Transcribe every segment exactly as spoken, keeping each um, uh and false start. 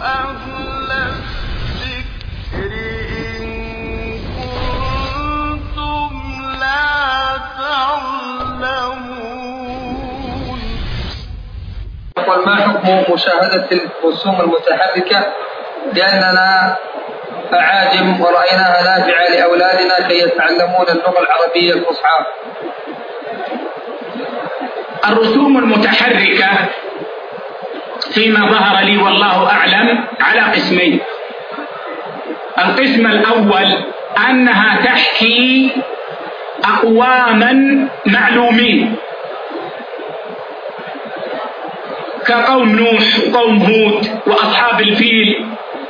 أهل الذكر إن كنتم لا تعلمون. يقول: ما حكم مشاهدة الرسوم المتحركة لأننا أعاجم ورأيناها نافعة لأولادنا كي يتعلمون اللغة العربية الفصحى؟ الرسوم المتحركة فيما ظهر لي والله أعلم على قسمين. القسم الأول أنها تحكي أقواما معلومين كقوم نوح وقوم هود وأصحاب الفيل،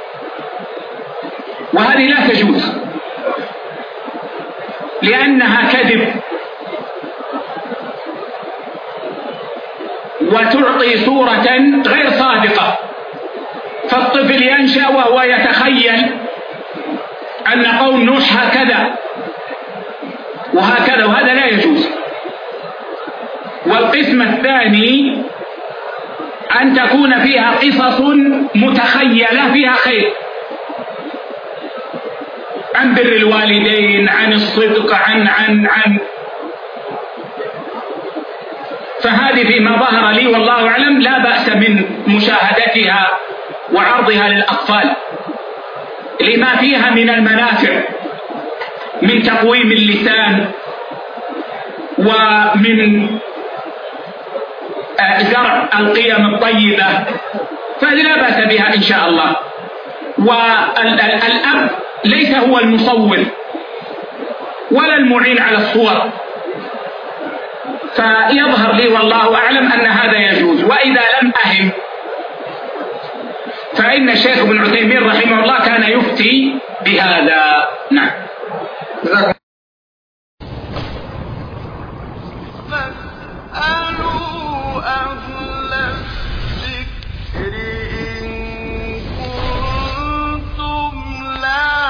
وهذه لا تجوز لأنها كذب وتعطي صورة غير صادقة، فالطفل ينشأ وهو يتخيل أن قوم نوح هكذا وهكذا، وهذا لا يجوز. والقسم الثاني أن تكون فيها قصص متخيلة فيها خير، عن بر الوالدين، عن الصدق، عن عن عن فهذه فيما ظهر لي والله أعلم لا بأس من مشاهدتها وعرضها للأطفال لما فيها من المنافع من تقويم اللسان ومن زرع القيم الطيبة، فهذه لا بأس بها إن شاء الله. والأب ليس هو المصور ولا المعين على الصور، فيظهر لي والله أعلم أن هذا يجوز. وإذا لم أهم فإن الشيخ ابن عثيمين رحمه الله كان يفتي بهذا. نعم. فاسألوا أهل الذكر إن كنتم لا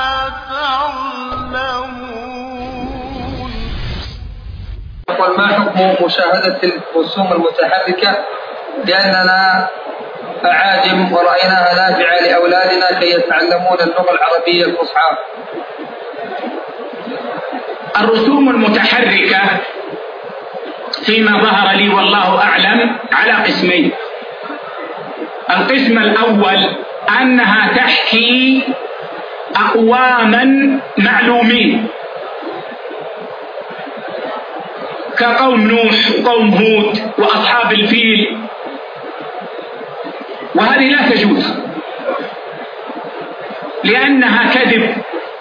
تعلمون. يقول: ما حكم مشاهدة الرسوم المتحركة لأننا أعاجم ورأيناها نافعة لأولادنا كي يتعلمون اللغة العربية الفصحى؟ الرسوم المتحركة فيما ظهر لي والله أعلم على قسمين. القسم الأول أنها تحكي أقواما معلومين كقوم نوح وقوم هود وأصحاب الفيل، وهذه لا تجوز لأنها كذب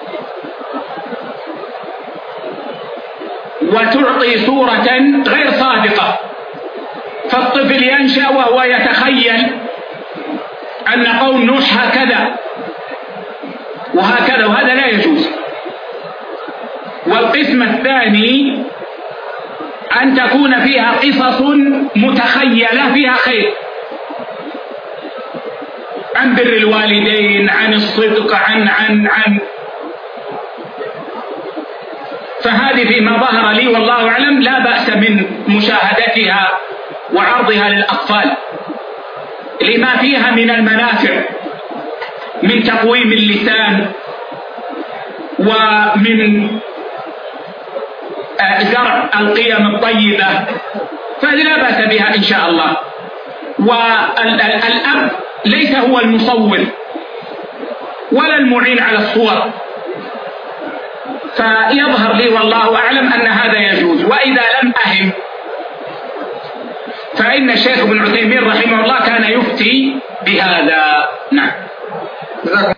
وتعطي صورة غير صادقة، فالطفل ينشأ وهو يتخيل أن قوم نوح هكذا وهكذا، وهذا لا يجوز. والقسم الثاني أن تكون فيها قصص متخيلة فيها خير، عن بر الوالدين، عن الصدق، عن عن عن فهذه فيما ظهر لي والله أعلم لا بأس من مشاهدتها وعرضها للأطفال لما فيها من المنافع من تقويم اللسان ومن زرع القيم الطيبة، فهذه لا بأس بها إن شاء الله. والأب ليس هو المصور ولا المعين على الصور، فيظهر لي والله أعلم أن هذا يجوز. وإذا لم أهم فإن الشيخ ابن عثيمين رحمه الله كان يفتي بهذا. نعم.